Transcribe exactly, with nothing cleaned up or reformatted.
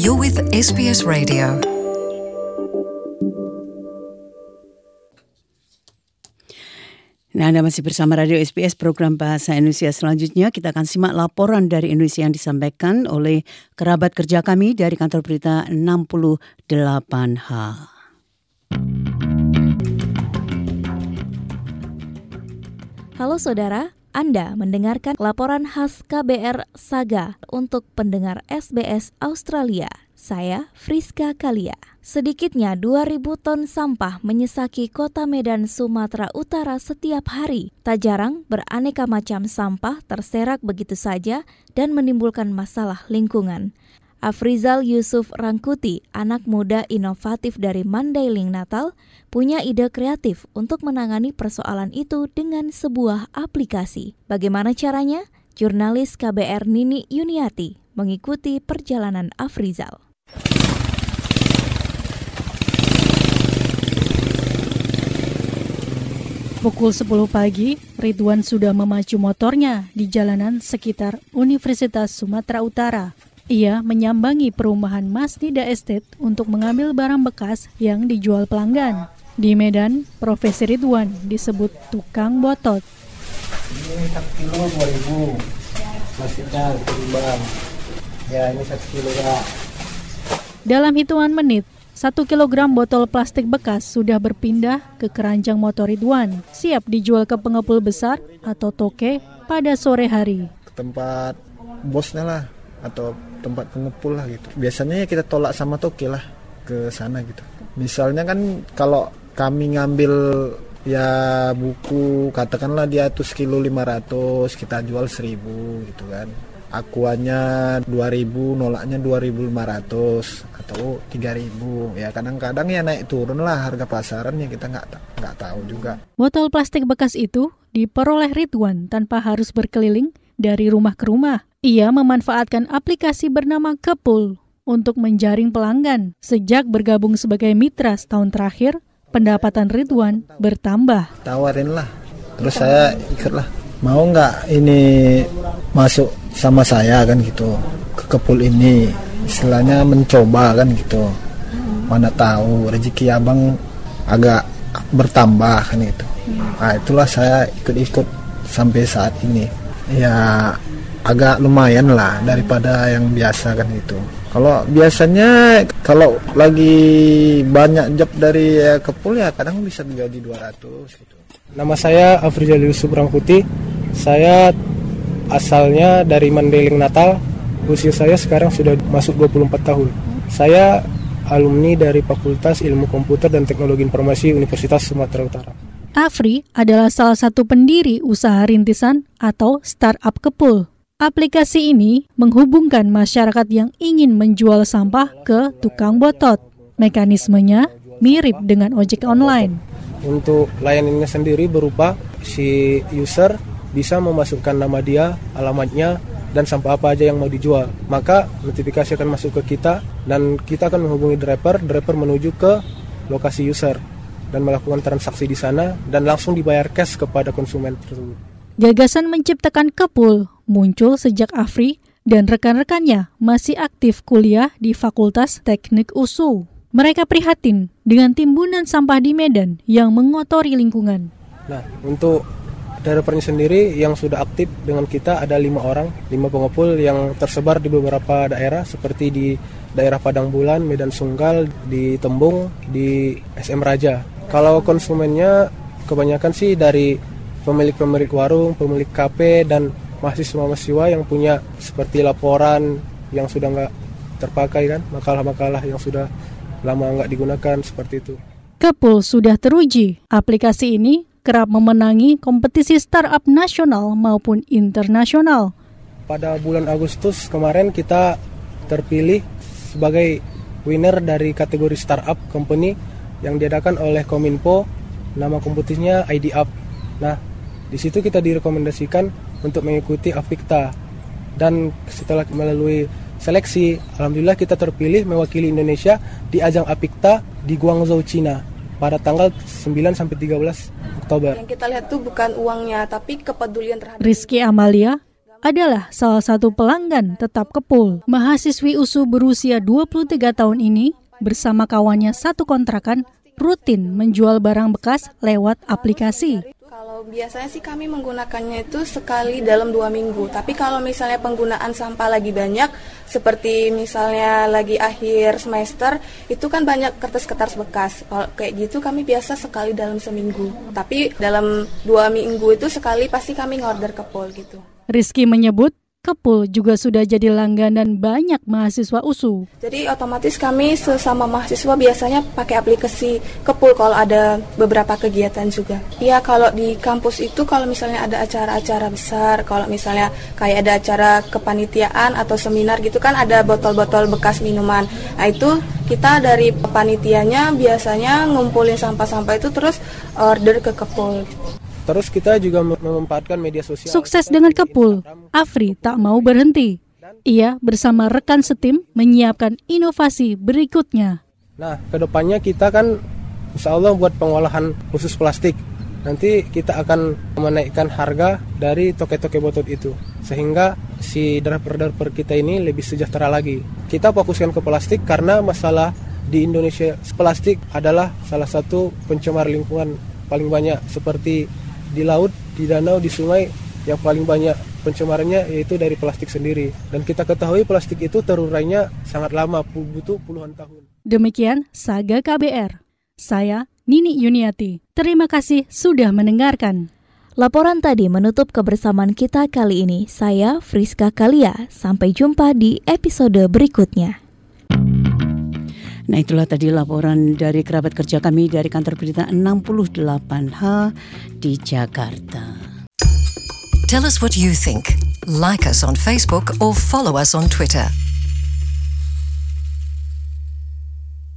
You're with S B S Radio. Nah, Anda masih bersama Radio S B S, program Bahasa Indonesia. Selanjutnya kita akan simak laporan dari Indonesia yang disampaikan oleh kerabat kerja kami dari kantor berita enam puluh delapan H. Halo saudara, Anda mendengarkan laporan khas K B R Saga untuk pendengar S B S Australia. Saya Friska Kalia. Sedikitnya dua ribu ton sampah menyesaki kota Medan, Sumatera Utara setiap hari. Tak jarang beraneka macam sampah terserak begitu saja dan menimbulkan masalah lingkungan. Afrizal Yusuf Rangkuti, anak muda inovatif dari Mandailing, Natal, punya ide kreatif untuk menangani persoalan itu dengan sebuah aplikasi. Bagaimana caranya? Jurnalis K B R Nini Yuniati mengikuti perjalanan Afrizal. Pukul sepuluh pagi, Ridwan sudah memacu motornya di jalanan sekitar Universitas Sumatera Utara. Ia menyambangi perumahan Masnida Estate untuk mengambil barang bekas yang dijual pelanggan. Di Medan, Profesi Ridwan disebut tukang botot. Ini satu kilo dua ribu, plastiknya timbang. Ya ini satu kilo ya. Dalam hitungan menit, satu kilogram botol plastik bekas sudah berpindah ke keranjang motor Ridwan, siap dijual ke pengepul besar atau toke pada sore hari. Ke tempat bosnya lah, atau tempat pengepul lah gitu. Biasanya ya kita tolak sama toke lah ke sana gitu. Misalnya kan kalau kami ngambil ya buku, katakanlah dia tuh sekilo lima ratus, kita jual seribu gitu kan. Akuannya dua ribu, nolaknya dua ribu lima ratus atau tiga ribu. Ya kadang-kadang ya naik turun lah harga pasarannya, kita nggak nggak tahu juga. Botol plastik bekas itu diperoleh Ridwan tanpa harus berkeliling dari rumah ke rumah. Ia memanfaatkan aplikasi bernama Kepul untuk menjaring pelanggan. Sejak bergabung sebagai mitra setahun terakhir, pendapatan Ridwan bertambah. Tawarin lah, terus saya ikut lah. Mau nggak ini masuk sama saya kan gitu ke Kepul ini, istilahnya mencoba kan gitu. Mana tahu rezeki abang agak bertambah kan gitu. Nah itulah saya ikut-ikut sampai saat ini. Ya agak lumayan lah daripada yang biasa kan gitu. Kalau biasanya kalau lagi banyak job dari ya, Kepul ya kadang bisa gaji dua ratus gitu. Nama saya Afrizal Yusuf Rangkuti. Saya asalnya dari Mandailing, Natal. Usia saya sekarang sudah masuk dua puluh empat tahun. Saya alumni dari Fakultas Ilmu Komputer dan Teknologi Informasi Universitas Sumatera Utara. Afri adalah salah satu pendiri usaha rintisan atau startup Kepul. Aplikasi ini menghubungkan masyarakat yang ingin menjual sampah ke tukang botot. Mekanismenya mirip dengan ojek online. Untuk layanannya sendiri berupa si user bisa memasukkan nama dia, alamatnya, dan sampah apa aja yang mau dijual. Maka notifikasi akan masuk ke kita dan kita akan menghubungi driver, driver menuju ke lokasi user dan melakukan transaksi di sana dan langsung dibayar cash kepada konsumen tersebut. Gagasan menciptakan Kepul muncul sejak Afri dan rekan-rekannya masih aktif kuliah di Fakultas Teknik U S U. Mereka prihatin dengan timbunan sampah di Medan yang mengotori lingkungan. Nah, untuk drivernya sendiri yang sudah aktif dengan kita ada lima orang, lima pengepul yang tersebar di beberapa daerah seperti di daerah Padang Bulan, Medan Sunggal, di Tembung, di S M Raja. Kalau konsumennya kebanyakan sih dari pemilik-pemilik warung, pemilik kafe, dan mahasiswa-mahasiswa yang punya seperti laporan yang sudah nggak terpakai kan, makalah-makalah yang sudah lama nggak digunakan seperti itu. Kepul sudah teruji. Aplikasi ini kerap memenangi kompetisi startup nasional maupun internasional. Pada bulan Agustus kemarin kita terpilih sebagai winner dari kategori startup company yang diadakan oleh Kominfo. Nama kompetisinya I D Up. Nah, di situ kita direkomendasikan untuk mengikuti Afikta. Dan setelah melalui seleksi, alhamdulillah kita terpilih mewakili Indonesia di ajang Afikta di Guangzhou, Cina pada tanggal sembilan sampai tiga belas Oktober. Yang kita lihat tuh bukan uangnya, tapi kepedulian terhadap. Rizky Amalia, adalah salah satu pelanggan tetap Kepul. Mahasiswi U S U berusia dua puluh tiga tahun ini bersama kawannya satu kontrakan rutin menjual barang bekas lewat aplikasi. Kalau biasanya sih kami menggunakannya itu sekali dalam dua minggu. Tapi kalau misalnya penggunaan sampah lagi banyak, seperti misalnya lagi akhir semester, itu kan banyak kertas-kertas bekas. Kalau kayak gitu kami biasa sekali dalam seminggu. Tapi dalam dua minggu itu sekali pasti kami ngorder Kepul gitu. Rizky menyebut, Kepul juga sudah jadi langganan banyak mahasiswa U S U. Jadi otomatis kami sesama mahasiswa biasanya pakai aplikasi Kepul kalau ada beberapa kegiatan juga. Iya, kalau di kampus itu kalau misalnya ada acara-acara besar, kalau misalnya kayak ada acara kepanitiaan atau seminar gitu kan ada botol-botol bekas minuman. Nah itu kita dari panitianya biasanya ngumpulin sampah-sampah itu terus order ke Kepul. Terus kita juga memanfaatkan media sosial. Sukses dengan Kepul, Afri tak mau berhenti. Ia bersama rekan setim menyiapkan inovasi berikutnya. Nah, kedepannya kita kan insya Allah buat pengolahan khusus plastik. Nanti kita akan menaikkan harga dari toke-toke botol itu. Sehingga si driver-driver kita ini lebih sejahtera lagi. Kita fokuskan ke plastik karena masalah di Indonesia plastik adalah salah satu pencemar lingkungan paling banyak, seperti di laut, di danau, di sungai yang paling banyak pencemarannya yaitu dari plastik sendiri. Dan kita ketahui plastik itu terurainya sangat lama, butuh puluhan tahun. Demikian Saga K B R. Saya Nini Yuniati. Terima kasih sudah mendengarkan. Laporan tadi menutup kebersamaan kita kali ini. Saya Friska Kalia. Sampai jumpa di episode berikutnya. Nah, itulah tadi laporan dari kerabat kerja kami dari kantor berita enam puluh delapan H di Jakarta. Tell us what you think. Like us on Facebook or follow us on Twitter.